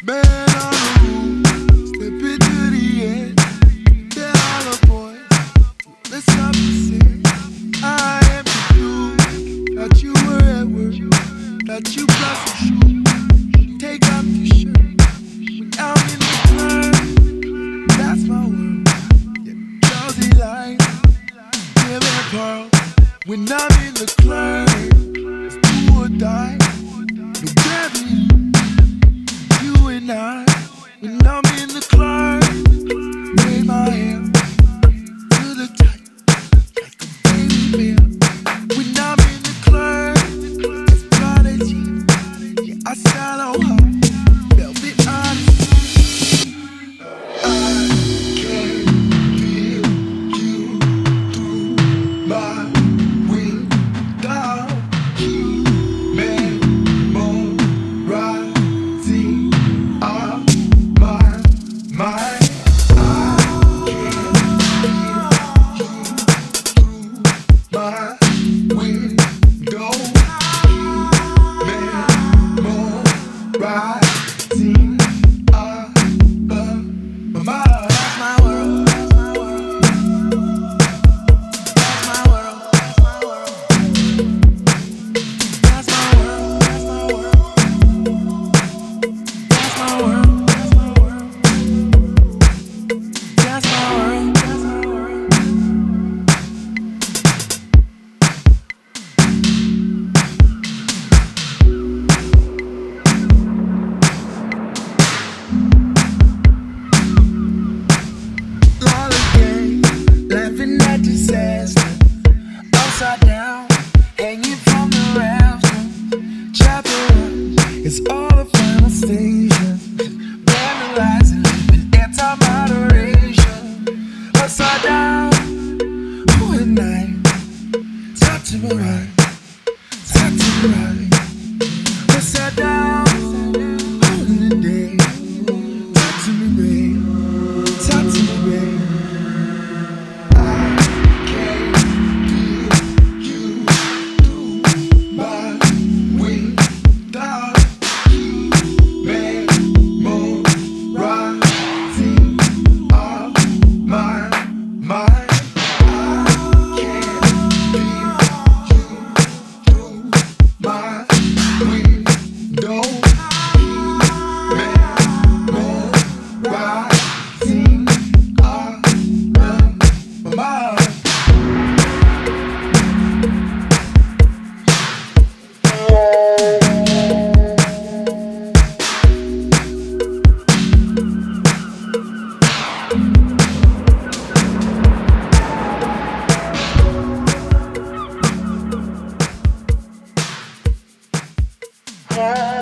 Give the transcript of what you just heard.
Man on the roof, step into the air. Tell all the boys, let's stop the sin. I am the dude, thought you were at work, thought you brought some shoes. Take off your shirt, when I'm in the club, that's my world. Yeah, Josie lies, give and pearl. When I'm in the club, it's do or die. No gravity, you and I. When I'm in the club, wave my hand to the tight, like a baby bear. When I'm in the club, it's prodigy. Yeah, I shallow high, velvet honesty. I can feel you through my window. Memorizing all my mind. My window, memorizing all my mind. That's my world. That's my world. That's my world. That's my world. That's my world. That's my world. That's my world. That's my world. Lollygagging, laughing at disaster. Upside down, hanging from the rafters. Chapel it's all the final stations. Vandalizing, living anti-moderation. Upside down, who at night? Talk to me right, talk to me right. Upside down, who in the day? Talk to me, babe, talk to me, babe. I can't feel you through my window. Memorizing all my mind. I can't feel you through my window. Memorizing all my mind. Yeah.